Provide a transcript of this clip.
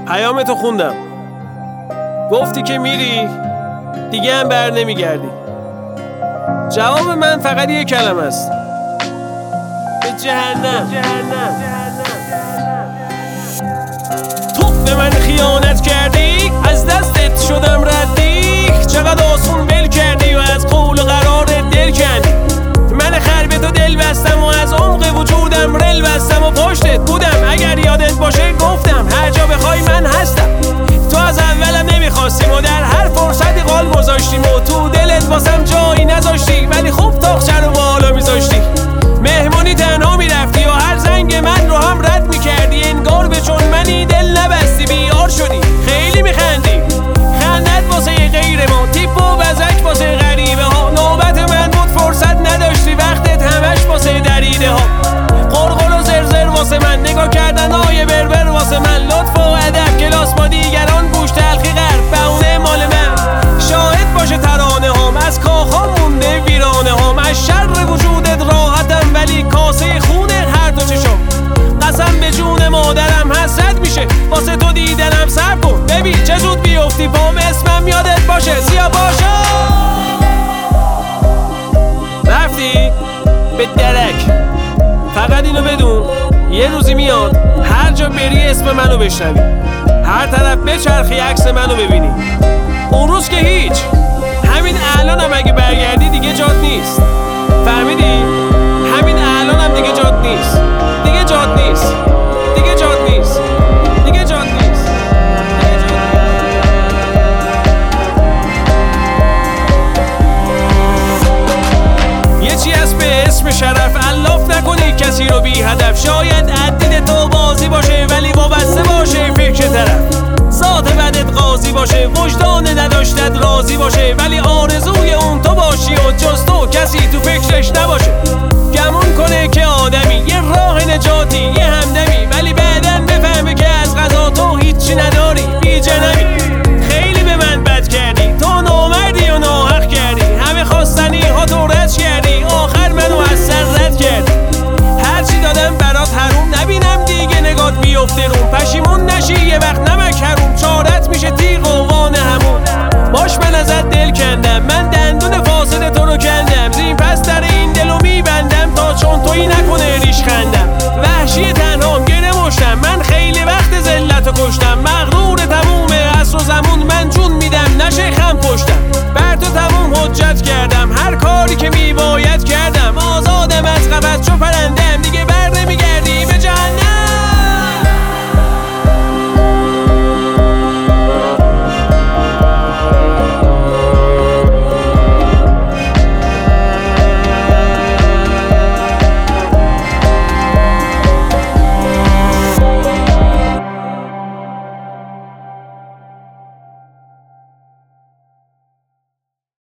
پیامتو خوندم، گفتی که میری دیگه هم بر نمیگردی. جواب من فقط یک کلمه است: به جهنم. تو به من خیانت کردی، از دستت شدم ردی. چقدر آسون ول کردی و از قول و قرار دل کندی. من خر به تو دل بستم و از عمق وجودم رل بستم و پشتت بودم. اگر یادت باشه گفتم هر جا بخوای من هستم. تو از اولم نمیخواستیم و در هر فرصتی قال گذاشتیم و تو دلت واسم جایی نذاشتی، ولی خوب تاقچه رو بالا میذاشتی. مهمونی تنها میرفتی و هر زنگ من رو هم رد میکردی. انگار به چون منی دل نبستی بیار شدی. خیلی میخندی، خندت واسه غیر ما، تیپ و بزک واسه غریبه ها. نوبت من بود فرصت نداشتی، وقتت همش واسه دریده ها. قرقر و زرزر واسه من، نگاه کردن های بربر واسه من. لطف و ادب کلاس با دیگران، گوش تلخی غرب بهونه مال من. شاهد باشه ترانه هام، از کاخا مونده ویرانه هام. از شر وجودت راحتم ولی کاسه خونه هر دو چشم. قسم به جون مادرم حسرت میشه واسه تو دیدنم. صبر کن ببین چه زود بیفتی پام، اسمم یادت باشه سیاه باشا. رفتی به درک، فقط اینو بدون یه روزی میاد هر جا بری اسم منو بشنوی، هر طرف بچرخی عکس منو ببینی. اون روز که هیچ، همین الانم اگه برگردی دیگه جات نیست. فهمیدی؟ همین الانم دیگه جات نیست. دیگه جات نیست. دیگه جات نیست. دیگه جات نیست. یه چی هست به اسم شرف، الاف نکنی کسی رو بی هدف. شاید عدید تو بازی باشه ولی وابسته باشه فکر طرف. ذات بدت قاضی باشه، وجدان نداشتت راضی باشه، ولی آرزوی اون تو باشی و جز تو کسی تو فکرش نباشه. گمون کنه که آدمی یه راه نجاتی یه همدمی، ولی بعدن بفهمه که از قضا تو هیچی نداری بی جنمی. خیلی به من بد کردی، تو نامردی و ناحق کردی. همه خواستنی ها تو رد کردی، آخر منو از سر رد کردی. هرچی دادم برات حروم، نبینم دیگه نگات بیفته روم. پشیمون نشی یه وقت نمک حروم، چارت میشه تیغ و وان همون. باش من ازت دل کندم، من دندون فاسد تو رو کندم. زین پس در این دلو میبندم تا چون تویی نکنه ریش خندم. وحشی تنهام گره مشتم، من خیلی وقت ذلت رو کشتم. مغرور تموم عصر و زمون، من جون میدم نشه خم پشتم. بر تو تموم حجت کردم، هر کاری که میبا